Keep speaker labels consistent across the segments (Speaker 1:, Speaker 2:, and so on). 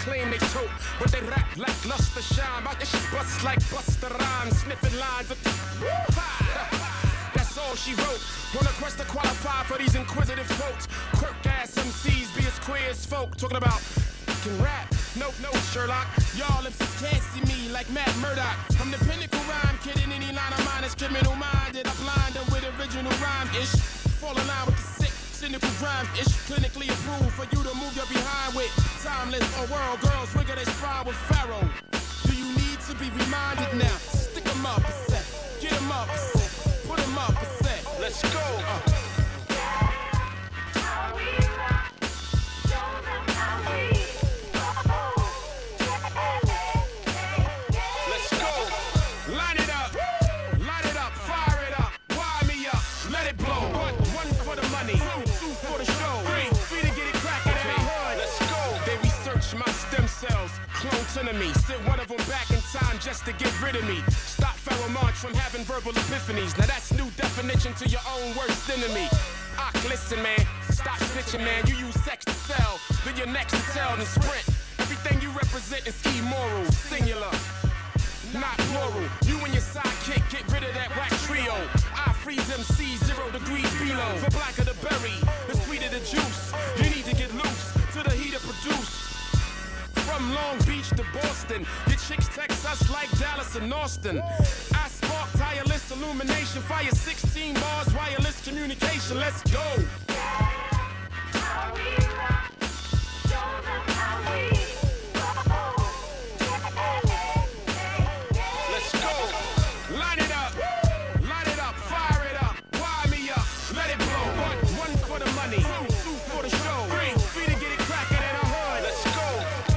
Speaker 1: claim they tote, but they rap like luster shine. My shit bust like Busta Rhymes, sniffing lines of that's all she wrote. On a quest to qualify for these inquisitive quotes. Quirk ass MCs be as queer as folk. Talking about can rap. Nope, no, Sherlock. Y'all MCs can't see me like Matt Murdock. I'm the pinnacle rhyme kid in any line of mine is criminal minded. I blind them with original rhyme-ish. Fall in line with the sick, cynical rhyme-ish. Clinically approved for you to move your behind with. Timeless or world girls wiggle they spry with Pharaoh. Do you need to be reminded now? Stick 'em up a set. Get 'em up a set. Put 'em up a set. Let's go. Me. Sent one of them back in time just to get rid of me. Stop Pharaoh March from having verbal epiphanies. Now that's new definition to your own worst enemy. Listen, man, stop snitching, man. You use sex to sell, then you're next to tell and sprint. Everything you represent is immoral, singular, not plural. You and your sidekick get rid of that whack trio. I freeze MC 0 degrees below. The blacker the berry, the sweeter the juice. You need to get loose to the heat to produce. From Long Beach to Boston, your chicks text us like Dallas and Austin. I spark tireless illumination, fire 16 bars, wireless communication. Let's go. How we rock, show them how we roll. Let's go. Line it up, fire it up, wire me up, let it blow. One for the money, two for the show, three to get it cracking in the hood. Let's go.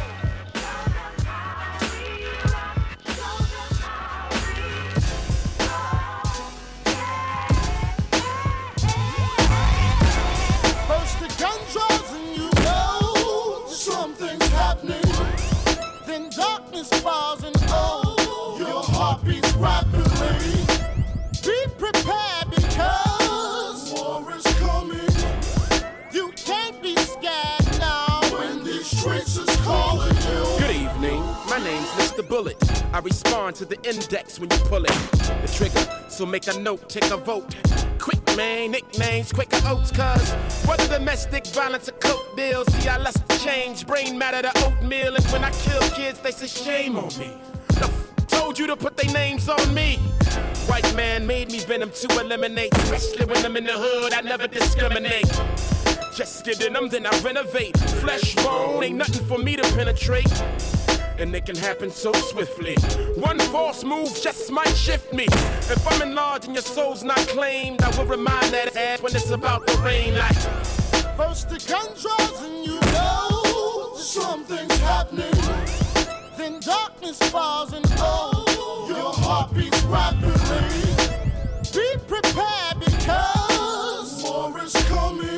Speaker 2: Falls and oh, your heart beats rapidly. Be prepared because war is coming. You can't be scared now when these streets is calling you.
Speaker 1: Good evening, my name's Mr. Bullet. I respond to the index when you pull it. The trigger, so make a note, take a vote. Quick man, nicknames, quicker oats, cuz whether domestic violence or coke deals, see I lust to change, brain matter to oatmeal, and when I kill kids, they say shame on me. Told you to put their names on me. White man made me venom to eliminate, especially when I'm in the hood, I never discriminate. Just get in them, then I renovate. Flesh bone, ain't nothing for me to penetrate. And it can happen so swiftly. One false move just might shift me. If I'm enlarged and your soul's not claimed, I will remind that ass when it's about to rain like.
Speaker 2: First the gun draws and you know something's happening. Then darkness falls and oh, your heart beats rapidly. Be prepared because war is coming.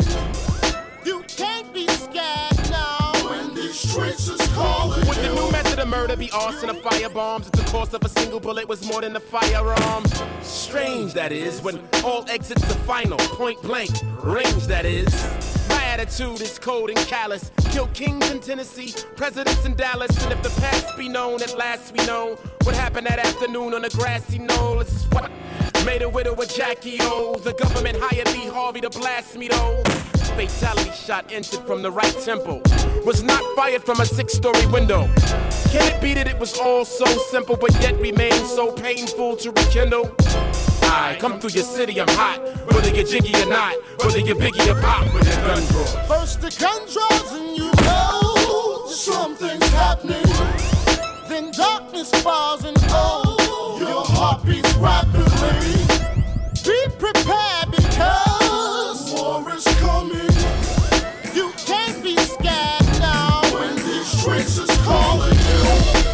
Speaker 2: You can't be scared now when these streets is calling.
Speaker 1: With the new method of murder be arson or firebombs, if the cost of a single bullet was more than a firearm. Strange that is, when all exits are final, point blank, range that is. My attitude is cold and callous. Kill kings in Tennessee, presidents in Dallas, and if the past be known, at last we know what happened that afternoon on the grassy knoll. It's what made a widow with Jackie O. The government hired Lee Harvey to blast me though. Fatality shot entered from the right temple. Was not fired from a 6-story window. Can it be that it was all so simple, but yet remained so painful to rekindle? I come through your city, I'm hot. Whether you're Jiggy or not, whether you're Biggie or Pop with the gun draws.
Speaker 2: First the gun draws and you know something's happening. Then darkness falls and oh, your heart beats rapidly. Be prepared because war is coming. You can't be scared now when these streets is calling you.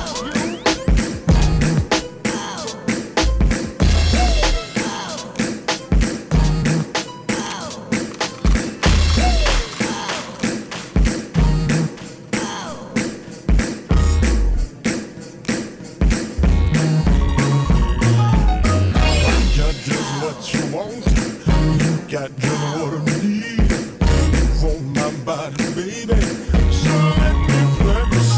Speaker 2: Got just what I need. You want my body, baby. So let me plant the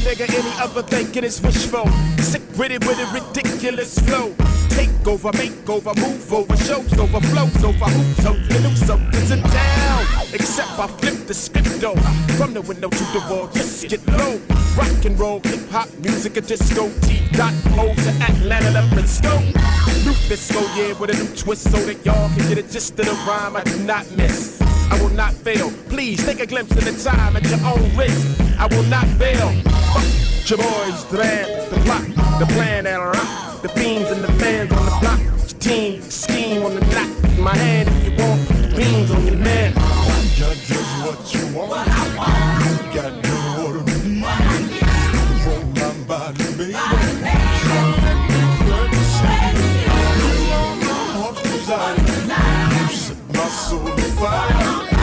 Speaker 1: nigga any other thinking it's wishful. Sick with it ridiculous flow. Take over, make over, move over, shows over, flows over, hoops over, the new something's in town. Except I flip the script though. From the window to the wall, just get low. Rock and roll, hip hop, music, a disco. T.O. to Atlanta, the Frisco. New Fisco, yeah, with a new twist so that y'all can get a gist of the rhyme I do not miss. I will not fail. Please take a glimpse of the time at your own risk. I will not fail. Fuck your boys, the plot, the plan, and rock. The fiends and the fans on the block. Your team, scheme on the knock. My hand if you want beans on your man.
Speaker 2: You got just what you want. What I want. You got just what I need. From my body, baby. So let me see. You know my heart's desire. You set my soul on fire.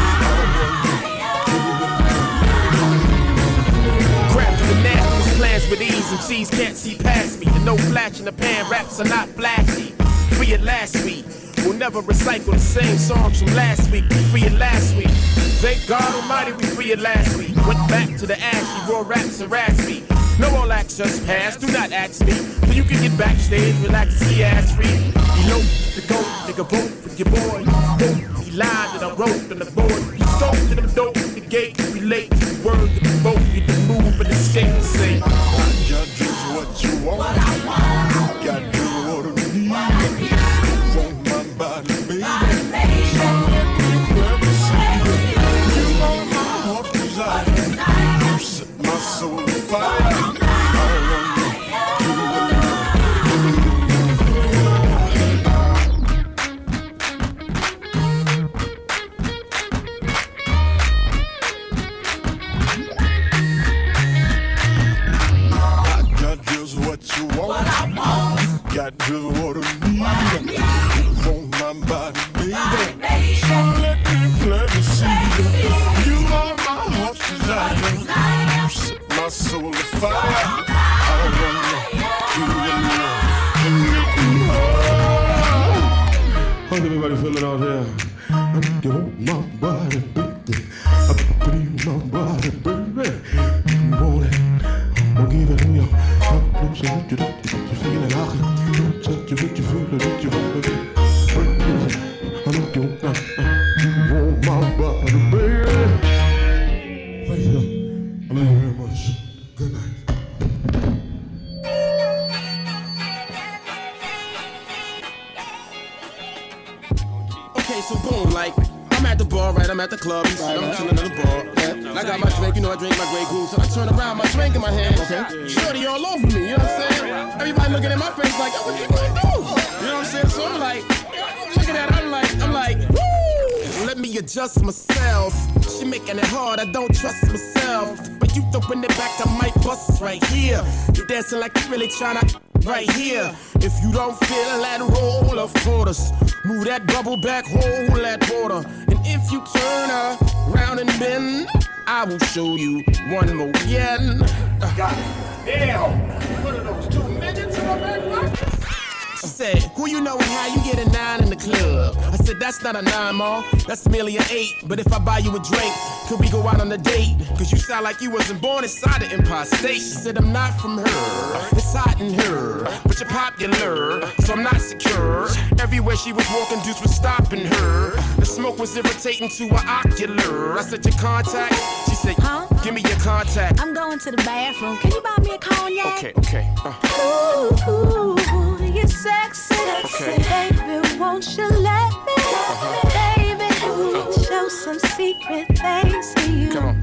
Speaker 1: Plans with ease, MCs can't see past me. The no flash in the pan raps are not flashy. Free it last week. We'll never recycle the same songs from last week. We free it last week. Thank God Almighty we free it last week. Went back to the ashy, raw raps and raspy. No all access pass, do not ask me. So you can get backstage, relax and see ass free. Elope the goat, nigga vote for your boy. Don't be live that I wrote on the board. You stole to them dope, the gate, relate to the word, the vote, you the move and escape and say.
Speaker 2: I got just what you want. What I want. You got just what I need. From my body, baby. So let me see. You know my heart's desire. You set my soul on fire. Got just what I need. Want my body, baby. So let me see. You are my heart's desire. You set my soul on fire. I wanna
Speaker 3: How's everybody feeling out there? I want my body, baby. I believe my body, baby. You want it? I'll give it to you. You feel it, I'll touch you with your food, with your food. I know you want my body, baby. Thank you. I love you very much. Good night.
Speaker 1: Okay, so boom, like, I'm at the bar, right? I'm at the club, I'm chilling at the bar. And I got my drink, you know I drink my Grey Goose. And I turn around, my drink in my hand. Shorty all over me, you know what I'm saying? Everybody looking at my face like, yo, what you gonna do? You know what I'm saying? So I'm like, looking at her, I'm like, woo! Let me adjust myself. She making it hard, I don't trust myself. But you throwing it back, I might bust right here. You dancing like you really tryna right here. If you don't feel that roll of quarters, move that bubble back, hold that water. And if you turn around and bend, I will show you one more again. God damn! What are those two midgets in my back pocket? She said, who you know and how you get a 9 in the club? I said, that's not a 9, Ma, that's merely an 8. But if I buy you a drink, could we go out on a date? Cause you sound like you wasn't born inside the Empire State. She said, I'm not from her, it's hot in her. But you're popular, so I'm not secure. Everywhere she was walking, dudes was stopping her. The smoke was irritating to her ocular. I said, your contact? She said, huh? Give me your contact.
Speaker 4: I'm going to the bathroom, can you buy me a cognac?
Speaker 1: Okay.
Speaker 4: Ooh, you're sexy,
Speaker 1: okay.
Speaker 4: Baby, won't you let me, baby, show some secret things to you.
Speaker 1: Come on.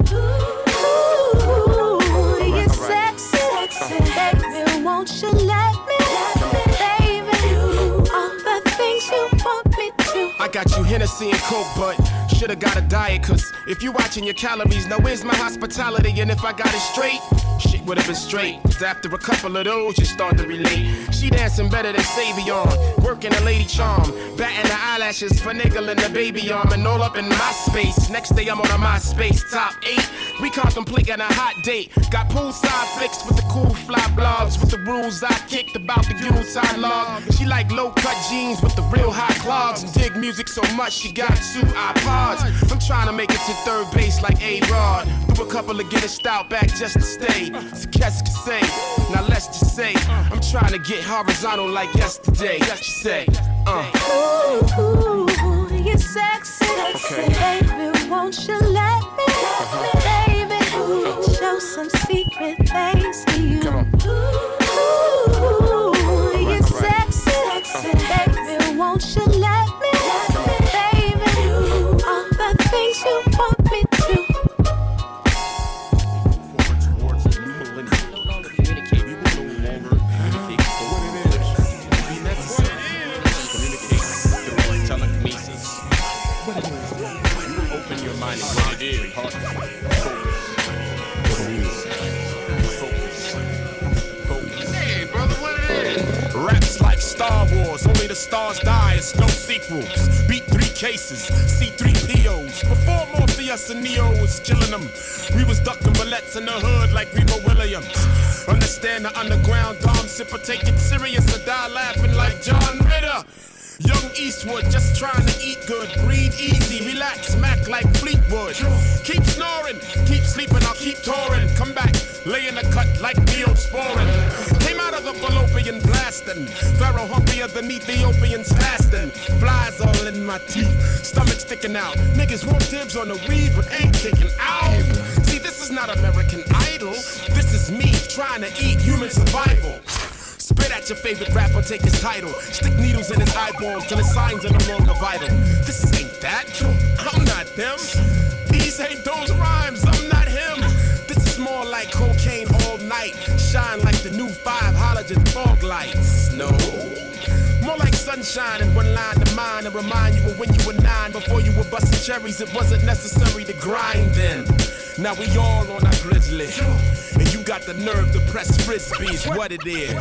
Speaker 4: Ooh, you're sexy, baby, won't you let me, baby, all the things you want me to.
Speaker 1: I got you Hennessy and Coke, but shoulda got a diet. Cause if you watching your calories, now where's my hospitality? And if I got it straight, shit would've been straight. Cause after a couple of those, you start to relate. She dancing better than Savion, working a lady charm, batting the eyelashes, finagling the baby arm, and all up in my space. Next day I'm on a MySpace top 8. We contemplating a hot date. Got poolside flicks with the cool fly blogs, with the rules I kicked about the Yuletide log. She like low cut jeans with the real high clogs, and dig music so much, you got 2 iPods. I'm trying to make it to third base like A-Rod. Do a couple of Guinness stout back just to stay. So qu'est-ce que c'est? Now let's just say I'm trying to get horizontal like yesterday. Just say,
Speaker 4: Ooh, you're sexy. Okay. Baby, won't you let me, baby, show some secret things to you. Ooh, you're sexy. Baby, won't you let me, baby, all the things you want me to.
Speaker 1: Raps like Star Wars, only the stars die, it's no sequels. Beat 3 cases, C3POs. Before Morpheus and Neo was killing them, we was ducking bullets in the hood like Remo Williams. Understand the underground Dom Sipper, take it serious or die laughing like John Ritter. Young Eastwood, just trying to eat good, breathe easy, relax, Mac like Fleetwood. Keep snoring, keep sleeping, I'll keep touring. Come back, lay in the cut like Neosporin. Came out of the fallopian blasting, Pharaoh humpier than Ethiopians fasting. Flies all in my teeth, stomach sticking out. Niggas want dibs on the weed, but ain't kicking out. See, this is not American Idol, this is me trying to eat human survival. Spit at your favorite rapper, take his title. Stick needles in his eyeballs till his signs are no longer vital. This ain't that, I'm not them. These ain't those rhymes, I'm not him. This is more like cocaine all night. Shine like the new 5 halogen fog lights. No, more like sunshine and one line to mine and remind you of when you were 9. Before you were busting cherries, it wasn't necessary to grind then. Now we all on our grizzly, and you got the nerve to press frisbees. What it is.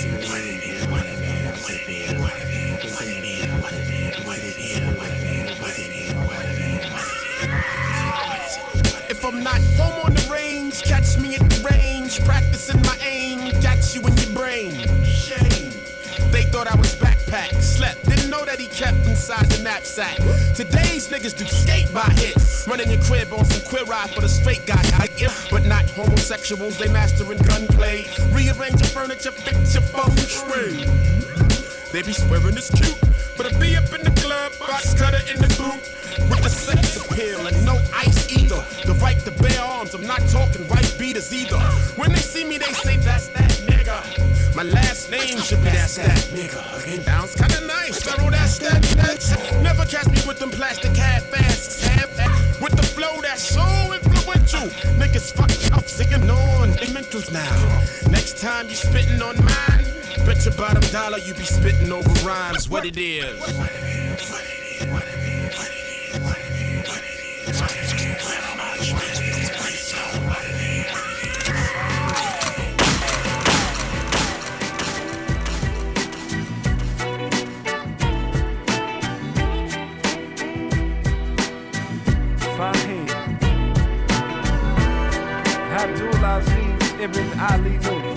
Speaker 1: If I'm not home on the range, catch me at the range, practicing my aim, got you in your brain. Shame. They thought I was backpack, slept, didn't know that he kept inside the knapsack. Today's niggas do skate by hits, running your crib on some queer eye for the straight guy. But not homosexuals, they mastering gunplay. Rearrange your furniture, fix your feng shui. They be swearing it's cute, but I be up in the club, box cutter in the boot, with the sex appeal and no ice either. The right to bear arms, I'm not talking right beaters either. When they see me, they say that's that nigga. My last name should be that's that nigga. Sounds kinda nice, Pharaoh, that's that. Never catch me with them plastic half-asses, with the flow that's so influential. Niggas fucking up, singing on they mentals now. Next time you spitting on mine, bet your bottom dollar you be spitting over rhymes. What it is.
Speaker 5: Abdulaziz Ibn Ali Nuh.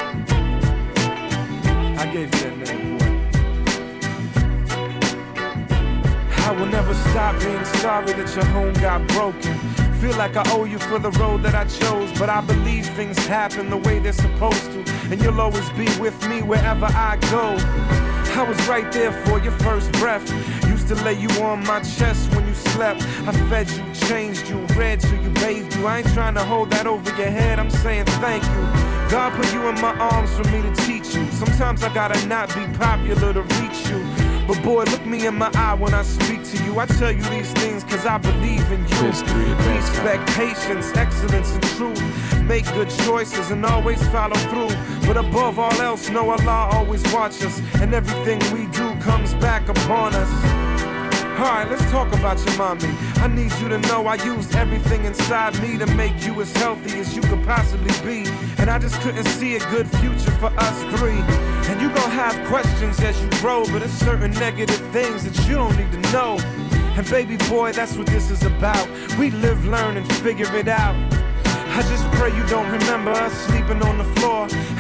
Speaker 5: I gave you that name, boy. I will never stop being sorry that your home got broken. Feel like I owe you for the road that I chose, but I believe things happen the way they're supposed to, and you'll always be with me wherever I go. I was right there for your first breath. Used to lay you on my chest when you slept. I fed you, changed you, read you, bathed you. I ain't trying to hold that over your head, I'm saying thank you. God put you in my arms for me to teach you. Sometimes I gotta not be popular to reach you. But boy, look me in my eye when I speak to you. I tell you these things cause I believe in you. Respect, patience, excellence, and truth. Make good choices and always follow through. But above all else, know Allah always watch us, and everything we do comes back upon us. Alright, let's talk about your mommy. I need you to know I used everything inside me to make you as healthy as you could possibly be. And I just couldn't see a good future for us three. And you gon' have questions as you grow, but it's certain negative things that you don't need to know. And baby boy, that's what this is about. We live, learn, and figure it out. I just pray you don't remember us sleeping on the floor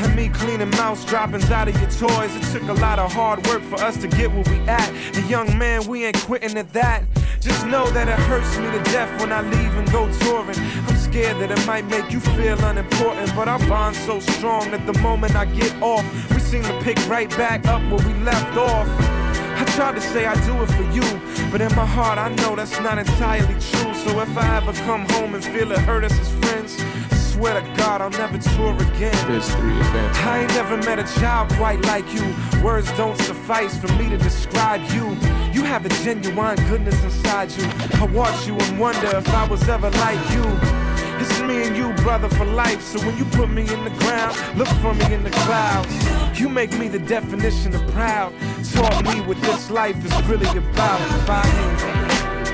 Speaker 5: And me cleaning mouse droppings out of your toys. It took a lot of hard work for us to get where we at. And young man, we ain't quitting at that. Just know that it hurts me to death when I leave and go touring. I'm scared that it might make you feel unimportant, but our bond's so strong that the moment I get off, we seem to pick right back up where we left off. I tried to say I do it for you, but in my heart I know that's not entirely true. So if I ever come home and feel it hurt us as friends, I swear to God I'll never tour again.
Speaker 3: There's 3 events.
Speaker 5: I ain't never met a child quite like you. Words don't suffice for me to describe you. You have a genuine goodness inside you. I watch you and wonder if I was ever like you. It's me and you, brother, for life. So when you put me in the ground, look for me in the clouds. You make me the definition of proud. Taught me what this life is really about. If I ain't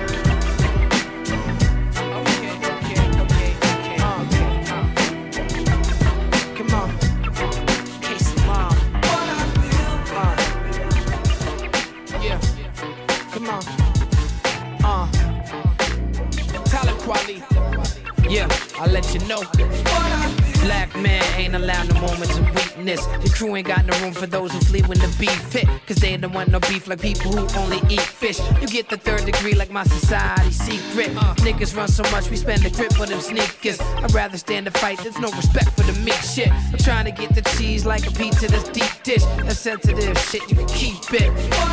Speaker 6: yeah, I'll let you know. Black man ain't allowed no moments of weakness. Your crew ain't got no room for those who flee when the beef hit. Cause they don't want no beef like people who only eat fish. You get the 3rd degree like my society secret. Niggas run so much we spend the grip on them sneakers. I'd rather stand and fight, there's no respect for the meat shit. I'm trying to get the cheese like a pizza that's deep dish. That's sensitive shit, you can keep it.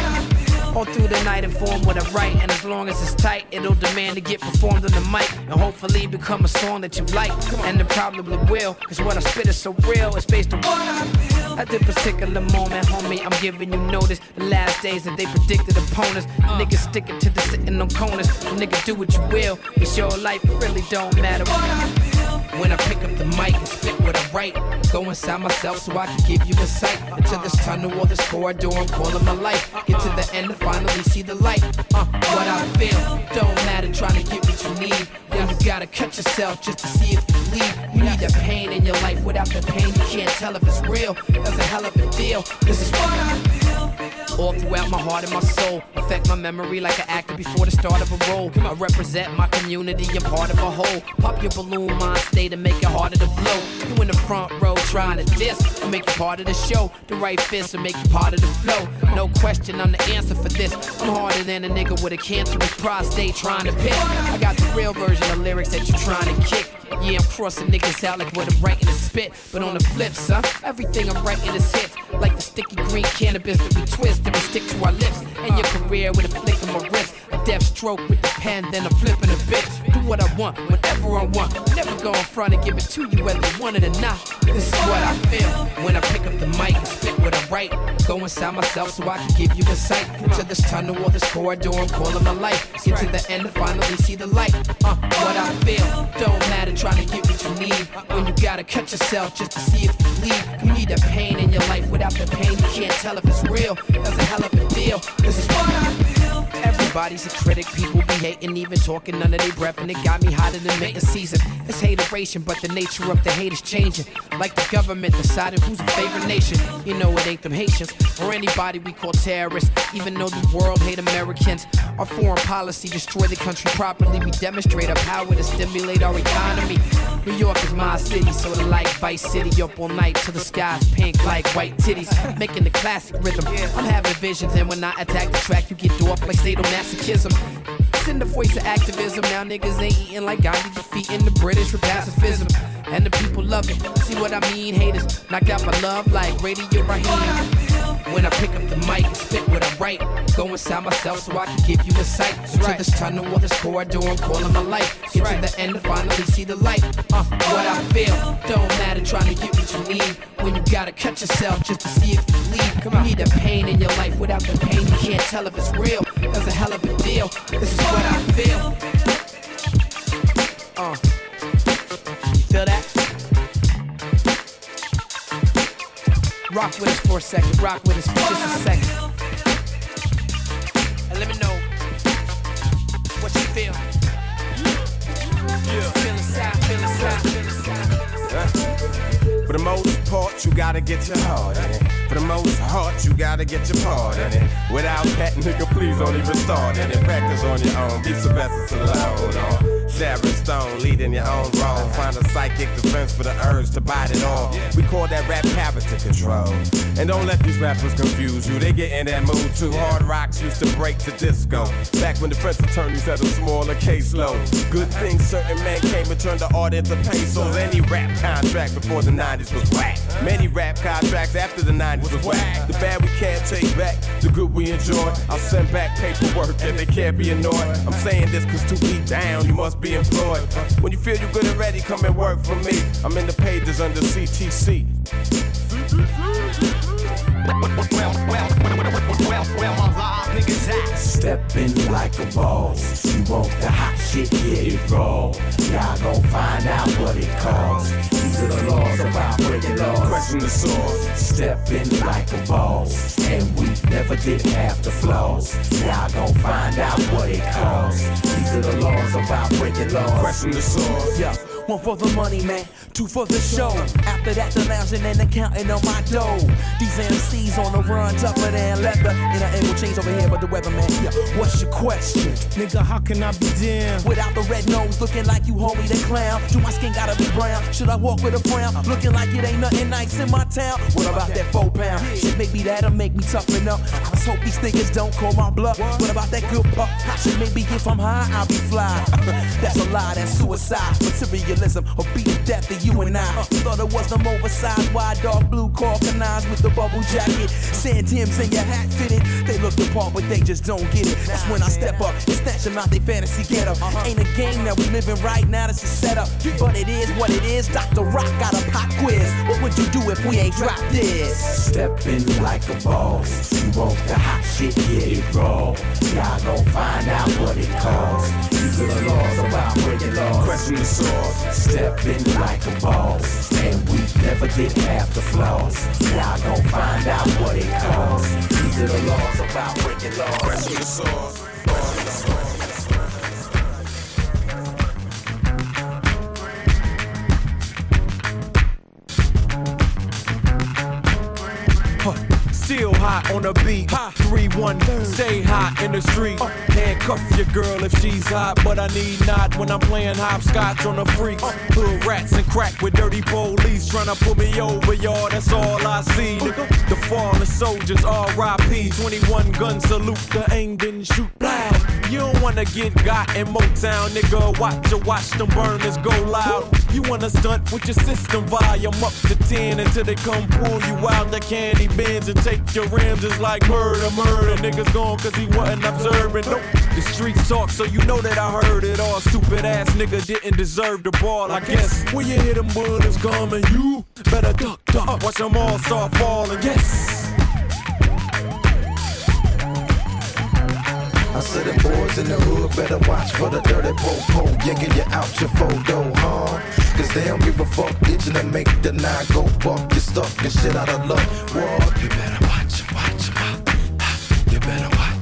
Speaker 6: All through the night inform what I write. And as long as it's tight, it'll demand to get performed on the mic. And hopefully become a song that you like. And it probably will, cause what I spit is so real. It's based on what I feel. At this particular moment, homie, I'm giving you notice. The last days that they predicted opponents. Niggas sticking to the sitting on corners. Nigga, do what you will. It's your life, it really don't matter what I feel. When I pick up the mic and spit what I write, go inside myself so I can give you insight into this tunnel or this corridor I'm calling my life. Get to the end and finally see the light. What I feel don't matter, trying to get what you need. When you gotta cut yourself just to see if you bleed. You need that pain in your life. Without the pain, you can't tell if it's real. That's a hell of a deal. This is what I feel. All throughout my heart and my soul, affect my memory like an actor before the start of a role. I represent my community, I'm part of a whole. Pop your balloon mind state and make it harder to blow. You in the front row trying to diss, and make you part of the show. The right fist will make you part of the flow. No question, I'm the answer for this. I'm harder than a nigga with a cancerous prostate trying to pick. I got the real version of lyrics that you're trying to kick. Yeah, I'm crossing niggas out like what I'm writing is spit. But on the flip, son, everything I'm writing is hits. Like the sticky green cannabis that we twist and we stick to our lips. And your career with a flick of my wrist. A death stroke with the pen, then I'm flipping a bitch. Do what I want, whenever I want. Never go in front and give it to you whether you want it or not. This is what I feel when I pick up the mic and spit what I write. Go inside myself so I can give you insight into this tunnel or this corridor I'm calling my life. Get to the end and finally see the light. What I feel don't matter, trying to get what you need. When you gotta cut yourself just to see if you bleed. You need that pain in your life. Without the pain, you can't tell if it's real. That's a hell of a deal. This is what I feel. Everybody's a critic, people be hating, even talking under their breath, and it got me hotter than mating season. It's hateration, but the nature of the hate is changing. Like the government decided who's a favorite nation. You know it ain't them Haitians, or anybody we call terrorists. Even though the world hate Americans, our foreign policy destroy the country properly. We demonstrate our power to stimulate our economy. New York is my city, sorta like Vice City. Up all night till the sky's pink like white titties, making the classic rhythm. I'm having visions, and when I attack the track, you get dwarfed like sadomasochism. It's in the voice of activism. Now niggas ain't eating like Gandhi defeating the British with pacifism. And the people love it. See what I mean? Haters knock out my love like Radio Raheem. When I pick up the mic and spit what I write, go inside myself so I can give you insight into this tunnel or this corridor I'm calling my life. Get to the end and finally see the light. What I feel don't matter, trying to get what you need. When you gotta cut yourself just to see if you bleed. You need that pain in your life. Without the pain, you can't tell if it's real. That's a hell of a deal. This is what I feel. Feel that? Rock with us for a second. Rock with us for just a second. And let me know what you feel. Yeah. Feel inside, feel inside, feel inside.
Speaker 1: For the most part, you gotta get your heart in it. For the most heart, you gotta get your part in it. Without that, nigga, please don't even start in it. Practice on your own, be Sylvester Stallone.
Speaker 7: Sharon Stone, leading your own role. Find a psychic defense for the urge to bite it all. We call that rap character control. And don't let these rappers confuse you. They get in that mood too. Hard rocks used to break to disco. Back when the French attorneys had a smaller caseload. Good thing certain men came and turned the art into pesos. Any rap contract before the 90s was whack. Many rap contracts after the 90s was whack. The bad we can't take back, the good we enjoy. I'll send back paperwork and they can't be annoyed. I'm saying this cause to be down, you must be employed. When you feel you're good and ready, come and work for me. I'm in the pages under CTC. Well, my live niggas at.
Speaker 8: Stepping like a boss. You want the hot shit, get it raw. Y'all gon' find out what it costs. These are the laws about breaking laws.
Speaker 7: Question the source.
Speaker 8: Stepping like a boss. And we never did half the flaws. Y'all gon' find out what it costs. These are the laws about breaking laws.
Speaker 7: Question the source.
Speaker 9: Yeah. One for the money, man, two for the show. After that, the lounging and the counting on my dough. These MCs on the run, tougher than leather. And I ain't no change over here, but the weatherman. Yeah, what's your question?
Speaker 10: Nigga, how can I be down?
Speaker 9: Without the red nose, looking like you homie the clown. Do my skin gotta be brown? Should I walk with a frown? Looking like it ain't nothing nice in my town. What about that 4 pound? Shit, maybe that'll make me toughen up. I just hope these niggas don't call my bluff. What about that good puff? Shit, maybe if I'm high, I'll be fly. That's a lie, that's suicide. Materialism or be the death of you and I. Thought it was them oversized wide dark blue Corkinized with the bubble jacket. Sand Tims and your hat fitted. They look the part, but they just don't get it. That's when I step up and snatch them out they fantasy get up. Ain't a game that we living right now, that's a setup. But it is what it is. Dr. Rock got a pop quiz. What would you do if we ain't dropped this?
Speaker 8: Stepping like a boss. You want the hot shit, get it raw. Y'all gon' find out what it costs. These are the laws about breaking laws.
Speaker 7: Question the source.
Speaker 8: Stepping like a boss. And we never did half the flaws. Y'all gon' find out what it costs. These are the laws about breaking laws.
Speaker 7: Question the source.
Speaker 5: Still hot on the beat. 3-1, stay hot in the street. Handcuff your girl if she's hot, but I need not when I'm playing hopscotch on the freak. Hood rats and crack with dirty police trying to pull me over, y'all. That's all I see. The fallen soldiers, R.I.P. 21 gun salute. The aim didn't shoot loud. You don't wanna get got in Motown, nigga. Watch them burners go loud. You wanna stunt with your system volume up to 10 until they come pull you out the candy bins and take your rims. It's like murder. Niggas gone cause he wasn't observing. Nope. The streets talk so you know that I heard it all. Stupid ass nigga didn't deserve the ball, I guess. When you hear them bullets coming, you better duck. Watch them all start falling, yes.
Speaker 11: I said them boys in the hood better watch for the dirty po-po, yanking you out your photo, huh? Cause they don't give a fuck, itching to make the 9 go buck. You stuck and shit out of luck, what? You better watch, you better watch.